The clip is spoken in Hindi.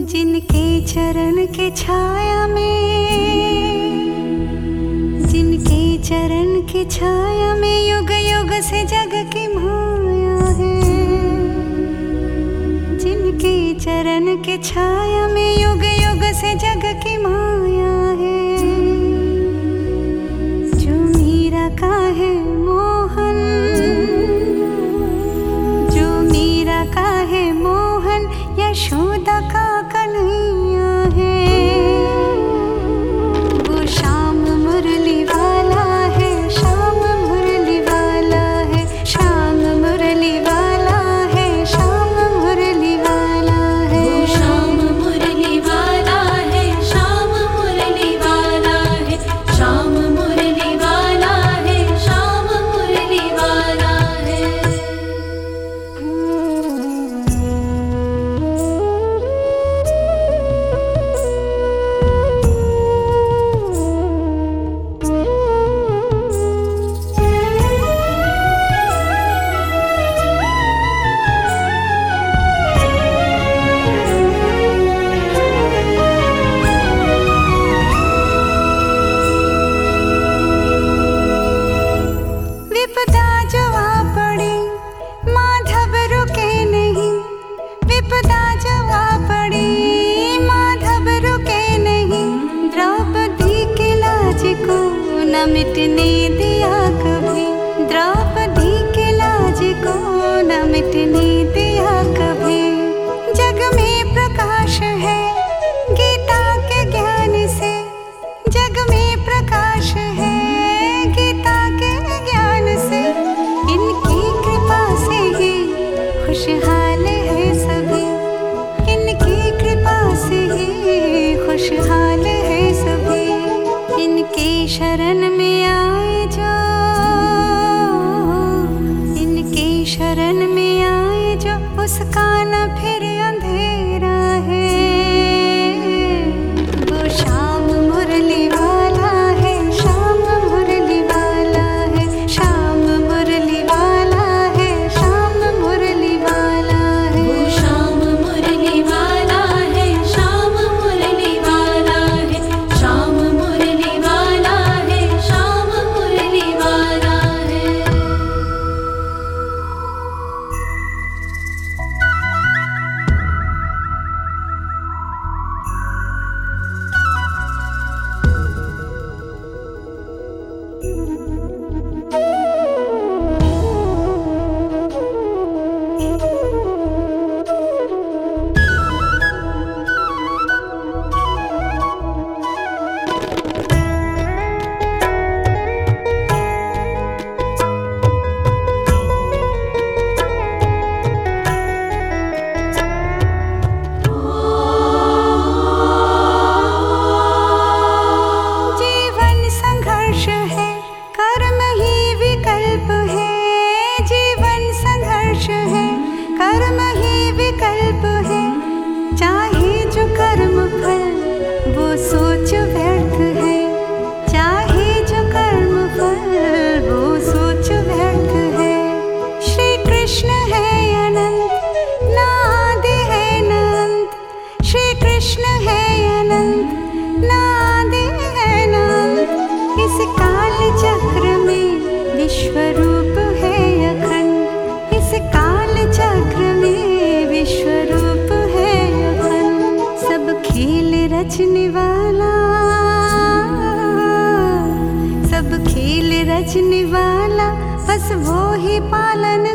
जिनके चरण के छाया में, जिनके चरण की छाया में युग युग से जग की माया है। जिनके चरण के छाया में युग युग से जग की माया है। जो मीरा का है मोहन, जो मीरा का है मोहन, यशोदा का कन्हैया है। वो श्याम मुरली वाला है, श्याम मुरली वाला है, श्याम मुरली वाला है, श्याम मुरली वाला है। वो श्याम मुरली वाला है, श्याम मुरली वाला है, श्याम मुरली वाला है, श्याम मुरली वाला है। विपदा जो आ पड़ी माधव रुके नहीं, विपदा जो आ पड़ी माधव रुके नहीं। द्रौपदी के लाज को न मिटने दिया कभी, द्रौपदी के लाज को न मिटने दिया कभी। जग में प्रकाश है गीता के ज्ञान से, जग में प्रकाश है गीता के ज्ञान से। इनकी कृपा से ही खुशहाल है सभी, इनकी कृपा से ही खुशहाल है सभी। इनके शरण में आए जो, इनके शरण में आए जो, उसका न फिर अंधेरा है। वो श्याम मुरली वाला है, श्याम मुरली वाला है, श्याम मुरली वाला है, श्याम मुरली वाला है। वो श्याम मुरली वाला है, श्याम मुरली वाला है, श्याम मुरली वाला है, श्याम मुरली वाला है। जीवन संघर्ष है, कर्म ही विकल्प है। जीवन संघर्ष है, कर्म ही विकल्प है। चाहे जो कर्म फल वो सोच व्यर्थ है, चाहे जो कर्म फल वो सोच व्यर्थ है। श्री कृष्ण है अनंत, न आदि है न अंत। श्री कृष्ण है अनंत, न आदि है न अंत। इस काल चक्र में विश्व रूप है अखंड, इस काल चक्र में विश्व रूप है अखंड। सब खेल रचने वाला, सब खेल रचने वाला, बस वो ही पालन